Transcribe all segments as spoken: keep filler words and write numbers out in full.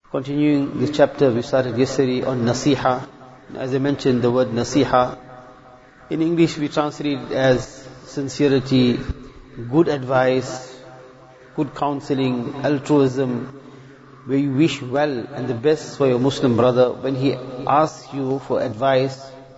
Continuing the chapter we started yesterday on Nasiha. As I mentioned, the word Nasiha, in English we translate it as sincerity, good advice, good counseling, altruism, where you wish well and the best for your Muslim brother when he asks you for advice.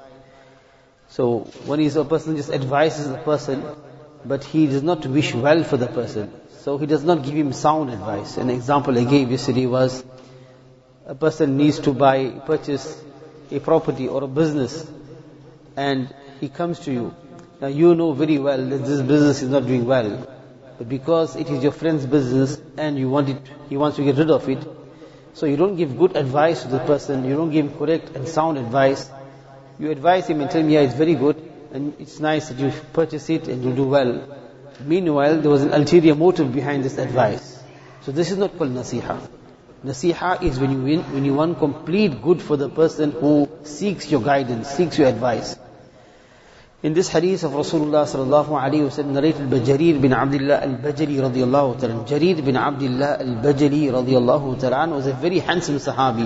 So when is a person just advises the person, but he does not wish well for the person. So he does not give him sound advice. An example I gave yesterday was, a person needs to buy, purchase a property or a business, and he comes to you. Now you know very well that this business is not doing well, but because it is your friend's business and you want it, he wants to get rid of it, so you don't give good advice to the person, you don't give him correct and sound advice. You advise him and tell him, yeah, it's very good, and it's nice that you purchase it and you do well. Meanwhile, there was an ulterior motive behind this advice. So this is not called Nasiha. Nasiha is when you win, when you want complete good for the person who seeks your guidance, seeks your advice. In this hadith of Rasulullah sallallahu alaihi wasallam, narrated by Jarir bin Abdullah al-Bajali radiyallahu ta'ala. Jarir bin Abdullah al-Bajali radiyallahu ta'ala was a very handsome Sahabi,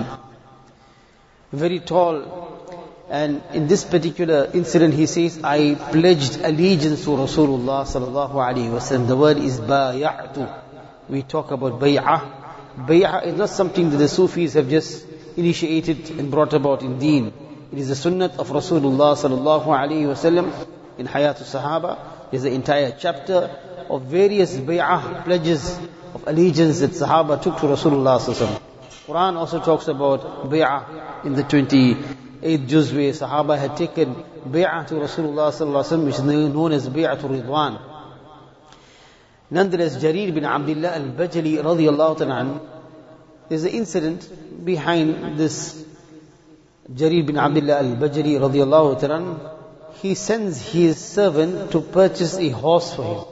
very tall. And in this particular incident, he says, I pledged allegiance to Rasulullah sallallahu alaihi wasallam. The word is bay'atu. We talk about bay'ah. Bay'ah is not something that the Sufis have just initiated and brought about in deen. It is the sunnat of Rasulullah sallallahu alaihi wasallam in Hayatul Sahaba. There's an entire chapter of various bay'ah, pledges of allegiance that Sahaba took to Rasulullah sallallahu alaihi wasallam. Quran also talks about bay'ah in the twenty-eighth juz, where Sahaba had taken bay'ah to Rasulullah sallallahu alaihi wasallam, which is known as bay'atul Ridwan. Nonetheless, Jarir bin Abdullah al-Bajali radiyallahu ta'ala, there's an incident behind this. Jarir bin Abdullah al-Bajali radiyallahu ta'ala, he sends his servant to purchase a horse for him.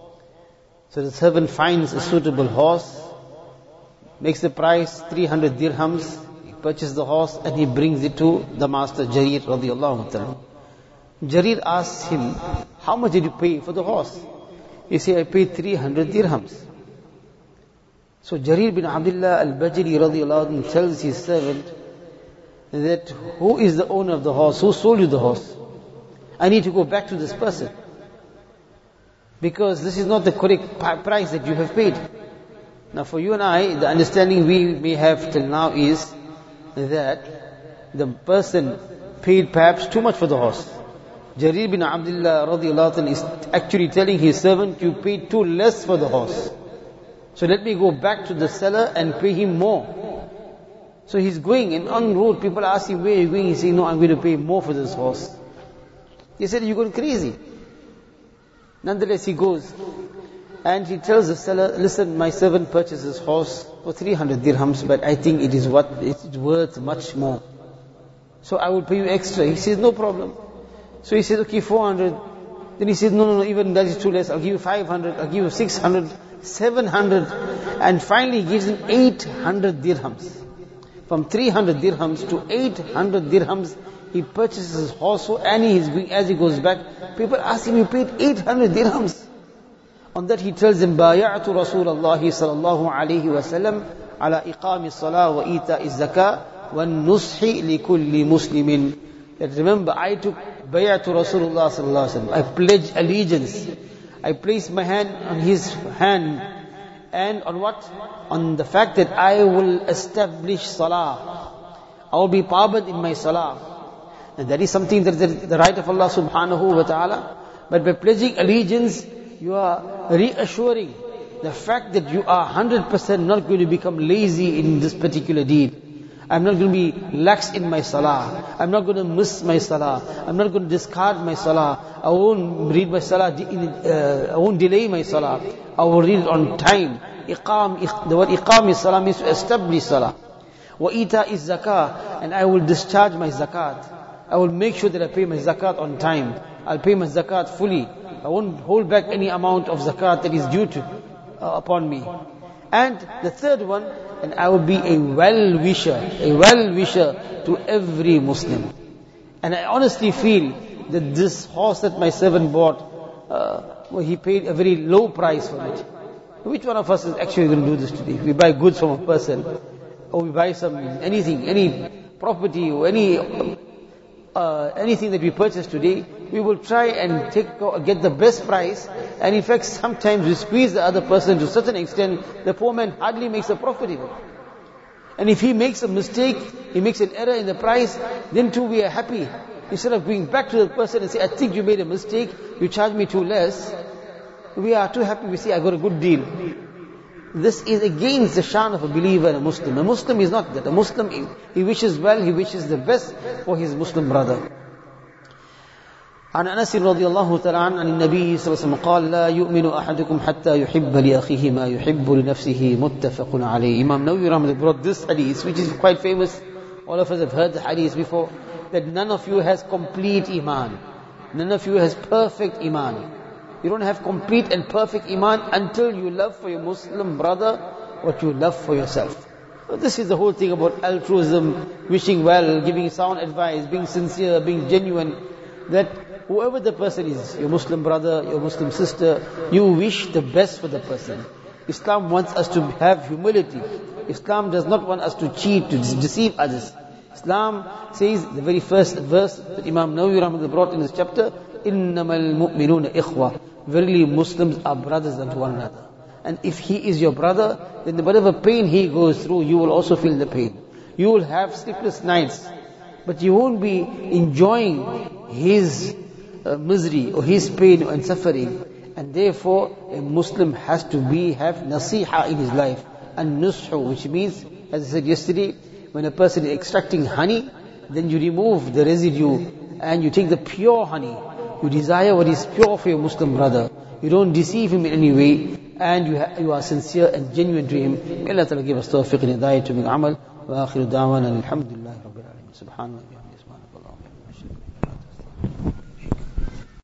So the servant finds a suitable horse, makes the price three hundred dirhams, he purchases the horse and he brings it to the master Jarir radiyallahu ta'ala. Jarir asks him, how much did you pay for the horse? He said, I paid three hundred dirhams. So Jarir bin Abdullah al-Bajali radiyallahu anhu tells his servant that, who is the owner of the horse? Who sold you the horse? I need to go back to this person, because this is not the correct price that you have paid. Now for you and I, the understanding we may have till now is that the person paid perhaps too much for the horse. Jarir bin Abdullah radiyallahu anhu is actually telling his servant, you paid too less for the horse, so let me go back to the seller and pay him more. So he's going, and en route people ask him, where are you going? He says, no, I'm going to pay more for this horse. He said, you're going crazy. Nonetheless, he goes and he tells the seller, listen, my servant purchased this horse for three hundred dirhams, but I think it is what it's worth much more, so I will pay you extra. He says, no problem. So he says, okay, four hundred. Then he says, no, no, no, even that is too less. I'll give you five hundred, I'll give you six hundred, seven hundred. And finally he gives him eight hundred dirhams. From three hundred dirhams to eight hundred dirhams, he purchases his horse, and he is going, as he goes back, people ask him, you paid eight hundred dirhams. On that he tells them, Bay'atu Rasulullah sallallahu alayhi wa sallam ala iqami salah wa ita'i zakah wa nushi li kulli muslimin. That remember, I took bay'ah to Rasulullah sallallahu alaihi wasallam. I pledged allegiance. I placed my hand on his hand, and on what? On the fact that I will establish salah. I will be pabad in my salah. And that is something that is the right of Allah subhanahu wa ta'ala. But by pledging allegiance, you are reassuring the fact that you are one hundred percent not going to become lazy in this particular deed. I'm not going to be lax in my salah. I'm not going to miss my salah. I'm not going to discard my salah. I won't read my salah, uh, I won't delay my salah. I will read it on time. Iqam, the word iqam is salah means to establish salah. Wa ita is zakah, and I will discharge my zakat. I will make sure that I pay my zakat on time. I'll pay my zakat fully. I won't hold back any amount of zakat that is due to uh, upon me. And the third one, and I will be a well-wisher, a well-wisher to every Muslim. And I honestly feel that this horse that my servant bought, uh, well, he paid a very low price for it. Which one of us is actually going to do this today? We buy goods from a person, or we buy some, anything, any property or any, uh, anything that we purchase today, we will try and take, get the best price, and in fact sometimes we squeeze the other person to such an extent, the poor man hardly makes a profit even. And if he makes a mistake, he makes an error in the price, then too we are happy. Instead of going back to the person and say, I think you made a mistake, you charge me too less, we are too happy, we say, I got a good deal. This is against the shan of a believer and a Muslim. A Muslim is not that. A Muslim, he wishes well, he wishes the best for his Muslim brother. عن أنس رضي الله تعالى عنه عن النبي صلى الله عليه وسلم قال لا يؤمن أحدكم حتى يحب لأخيه ما يحب لنفسه متفق عليه. Imam Nawawi Rahmatullah brought this hadith, which is quite famous. All of us have heard the hadith before, that none of you has complete iman. None of you has perfect iman. You don't have complete and perfect iman until you love for your Muslim brother what you love for yourself. So this is the whole thing about altruism, wishing well, giving sound advice, being sincere, being genuine, that whoever the person is, your Muslim brother, your Muslim sister, you wish the best for the person. Islam wants us to have humility. Islam does not want us to cheat, to deceive others. Islam says, the very first verse that Imam Nawawi Rahmatullah brought in this chapter, إِنَّمَا الْمُؤْمِنُونَ إِخْوَةً. Verily Muslims are brothers unto one another. And if he is your brother, then whatever pain he goes through, you will also feel the pain. You will have sleepless nights, but you won't be enjoying his uh, misery or his pain and suffering. And therefore, a Muslim has to be, have nasiha in his life. And nushu, which means, as I said yesterday, when a person is extracting honey, then you remove the residue and you take the pure honey. You desire what is pure for your Muslim brother. You don't deceive him in any way, and you, ha- you are sincere and genuine to him. May Allah Ta'ala give us tawfiq and hidayah to make amal. Wa akhiru da'wana alhamdulillahi rabbil alamin. Subhanallah.